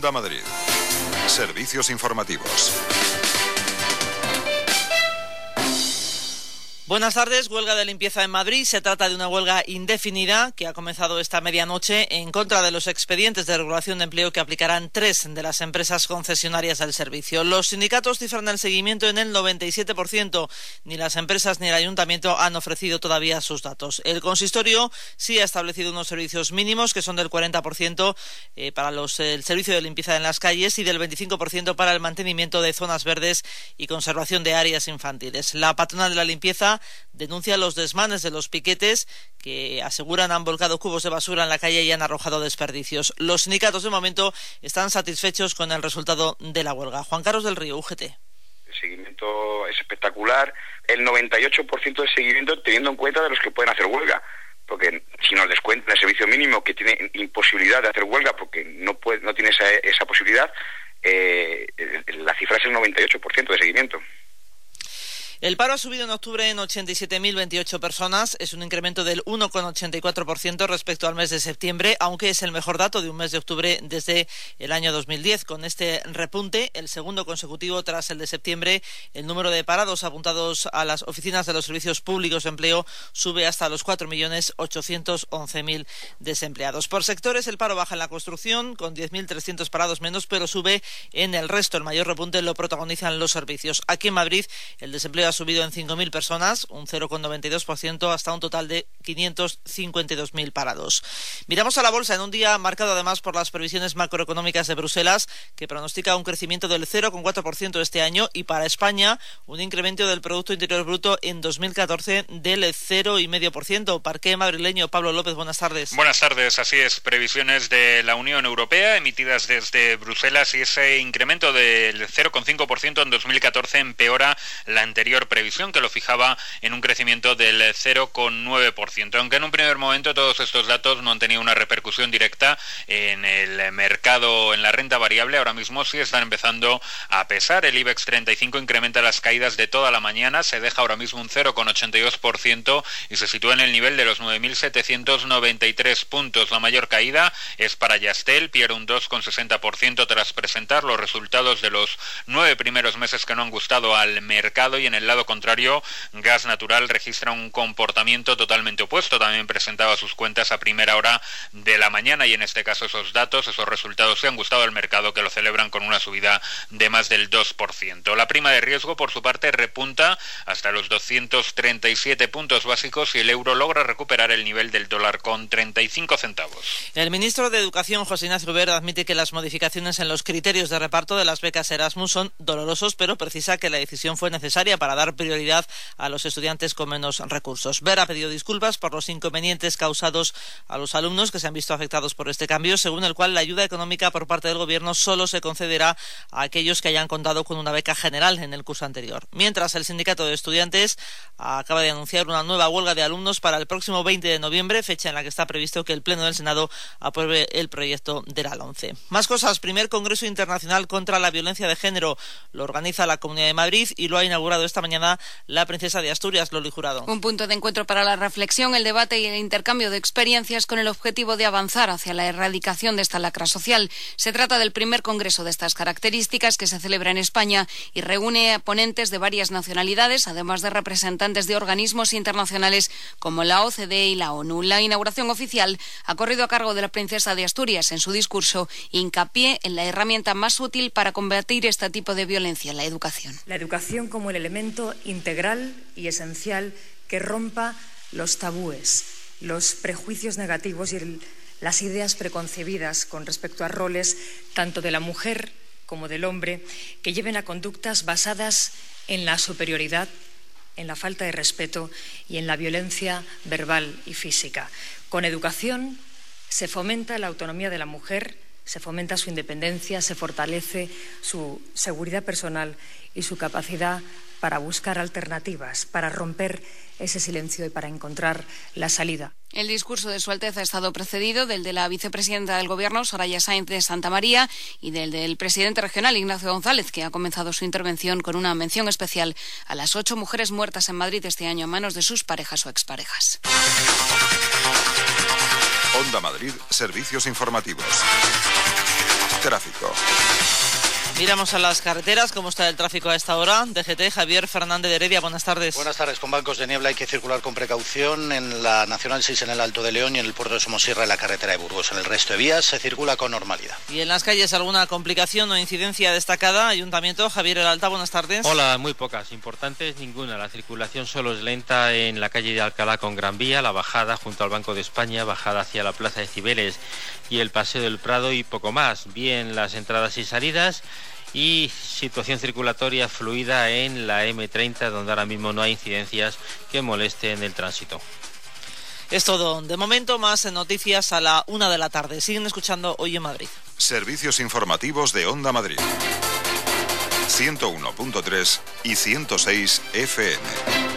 Onda Madrid. Servicios informativos. Buenas tardes. Huelga de limpieza en Madrid. Se trata de una huelga indefinida que ha comenzado esta medianoche en contra de los expedientes de regulación de empleo que aplicarán 3 de las empresas concesionarias del servicio. Los sindicatos cifran el seguimiento en el 97%. Ni las empresas ni el ayuntamiento han ofrecido todavía sus datos. El consistorio sí ha establecido unos servicios mínimos que son del 40% para el servicio de limpieza en las calles y del 25% para el mantenimiento de zonas verdes y conservación de áreas infantiles. La patronal de la limpieza denuncia los desmanes de los piquetes que aseguran han volcado cubos de basura en la calle y han arrojado desperdicios. Los sindicatos de momento están satisfechos con el resultado de la huelga. Juan Carlos del Río, UGT. El seguimiento es espectacular, el 98% de seguimiento teniendo en cuenta de los que pueden hacer huelga, porque si nos descuentan el servicio mínimo que tiene imposibilidad de hacer huelga porque no tiene esa posibilidad, la cifra es el 98% de seguimiento. El paro ha subido en octubre en 87.028 personas, es un incremento del 1,84% respecto al mes de septiembre, aunque es el mejor dato de un mes de octubre desde el año 2010. Con este repunte, el segundo consecutivo tras el de septiembre, el número de parados apuntados a las oficinas de los servicios públicos de empleo sube hasta los 4.811.000 desempleados. Por sectores, el paro baja en la construcción, con 10.300 parados menos, pero sube en el resto. El mayor repunte lo protagonizan los servicios. Aquí en Madrid, el desempleo ha subido en 5.000 personas, un 0,92%, hasta un total de 552.000 parados. Miramos a la bolsa en un día marcado además por las previsiones macroeconómicas de Bruselas, que pronostica un crecimiento del 0,4% este año y para España un incremento del Producto Interior Bruto en 2014 del 0,5%. Parqué madrileño, Pablo López, buenas tardes. Buenas tardes, así es. Previsiones de la Unión Europea emitidas desde Bruselas y ese incremento del 0,5% en 2014 empeora la anterior previsión que lo fijaba en un crecimiento del 0,9%. Aunque en un primer momento todos estos datos no han tenido una repercusión directa en el mercado, en la renta variable, ahora mismo sí están empezando a pesar. El IBEX 35 incrementa las caídas de toda la mañana, se deja ahora mismo un 0,82% y se sitúa en el nivel de los 9.793 puntos. La mayor caída es para Yastel, pierde un 2,60% tras presentar los resultados de los 9 primeros meses que no han gustado al mercado, y en el lado contrario, Gas Natural registra un comportamiento totalmente opuesto. También presentaba sus cuentas a primera hora de la mañana y en este caso esos resultados se han gustado al mercado, que lo celebran con una subida de más del 2%. La prima de riesgo, por su parte, repunta hasta los 237 puntos básicos y el euro logra recuperar el nivel del dólar con 35 centavos. El ministro de Educación, José Ignacio Wert, admite que las modificaciones en los criterios de reparto de las becas Erasmus son dolorosos, pero precisa que la decisión fue necesaria para dar prioridad a los estudiantes con menos recursos. Wert ha pedido disculpas por los inconvenientes causados a los alumnos que se han visto afectados por este cambio, según el cual la ayuda económica por parte del Gobierno solo se concederá a aquellos que hayan contado con una beca general en el curso anterior. Mientras, el sindicato de estudiantes acaba de anunciar una nueva huelga de alumnos para el próximo 20 de noviembre, fecha en la que está previsto que el Pleno del Senado apruebe el proyecto de la LOMCE. Más cosas. Primer Congreso Internacional contra la Violencia de Género. Lo organiza la Comunidad de Madrid y lo ha inaugurado esta mañana la princesa de Asturias, Loli Jurado. Un punto de encuentro para la reflexión, el debate y el intercambio de experiencias con el objetivo de avanzar hacia la erradicación de esta lacra social. Se trata del primer congreso de estas características que se celebra en España y reúne a ponentes de varias nacionalidades, además de representantes de organismos internacionales como la OCDE y la ONU. La inauguración oficial ha corrido a cargo de la princesa de Asturias. En su discurso, hincapié en la herramienta más útil para combatir este tipo de violencia, la educación. La educación como el elemento integral y esencial que rompa los tabúes, los prejuicios negativos y las ideas preconcebidas con respecto a roles tanto de la mujer como del hombre, que lleven a conductas basadas en la superioridad, en la falta de respeto y en la violencia verbal y física. Con educación se fomenta la autonomía de la mujer, se fomenta su independencia, se fortalece su seguridad personal y su capacidad para buscar alternativas, para romper ese silencio y para encontrar la salida. El discurso de Su Alteza ha estado precedido del de la vicepresidenta del Gobierno, Soraya Sáenz de Santamaría, y del presidente regional, Ignacio González, que ha comenzado su intervención con una mención especial a las 8 mujeres muertas en Madrid este año a manos de sus parejas o exparejas. Onda Madrid, servicios informativos. Tráfico. Miramos a las carreteras, cómo está el tráfico a esta hora. DGT, Javier Fernández de Heredia, buenas tardes. Buenas tardes. Con bancos de niebla hay que circular con precaución en la Nacional 6 en el Alto de León y en el puerto de Somosierra en la carretera de Burgos. En el resto de vías se circula con normalidad. ¿Y en las calles alguna complicación o incidencia destacada? Ayuntamiento, Javier Heralta, buenas tardes. Hola, muy pocas, importantes ninguna. La circulación solo es lenta en la calle de Alcalá con Gran Vía, la bajada junto al Banco de España, bajada hacia la Plaza de Cibeles y el Paseo del Prado y poco más. Bien las entradas y salidas. Y situación circulatoria fluida en la M30, donde ahora mismo no hay incidencias que molesten el tránsito. Es todo. De momento, más noticias a la 1 de la tarde. Siguen escuchando Hoy en Madrid. Servicios informativos de Onda Madrid. 101.3 y 106 FM.